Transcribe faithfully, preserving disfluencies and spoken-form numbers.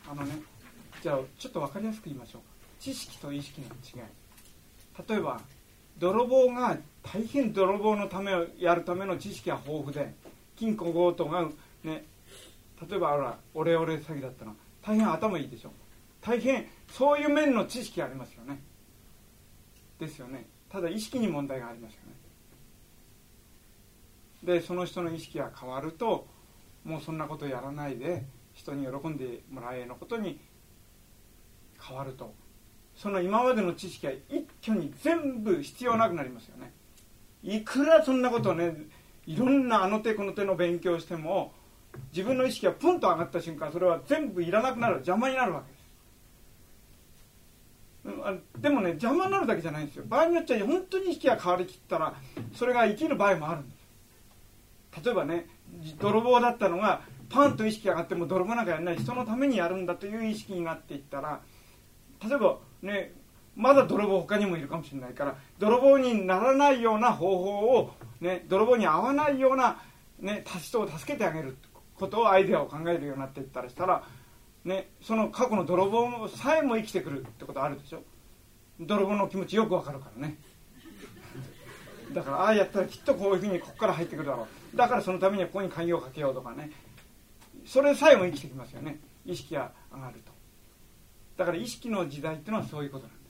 あのね、じゃあちょっと分かりやすく言いましょう。知識と意識の違い。例えば泥棒が大変泥棒のためをやるための知識が豊富で、金庫強盗がね、例えばあらオレオレ詐欺だったの大変頭いいでしょ。大変そういう面の知識がありますよね。ですよね。ただ意識に問題がありますよね。でその人の意識が変わると、もうそんなことやらないで人に喜んでもらえのことに変わると、その今までの知識が一挙に全部必要なくなりますよね。いくらそんなことをね、いろんなあの手この手の勉強をしても、自分の意識がプンと上がった瞬間、それは全部いらなくなる、邪魔になるわけです。でもね、邪魔になるだけじゃないんですよ。場合によっちゃ本当に意識が変わりきったら、それが生きる場合もあるんです。例えばね、泥棒だったのがパンと意識が上がっても泥棒なんかやらない、人のためにやるんだという意識になっていったら、例えばね、まだ泥棒他にもいるかもしれないから、泥棒にならないような方法を、ね、泥棒に合わないような、ね、人を助けてあげることをアイデアを考えるようになっていったりしたら、ね、その過去の泥棒さえも生きてくるってことあるでしょ。泥棒の気持ちよくわかるからね。だからああやったらきっとこういうふうにここから入ってくるだろう、だからそのためにはここに鍵をかけようとかね、それさえも生きてきますよね、意識が上がると。だから意識の時代っていうのはそういうことなんです。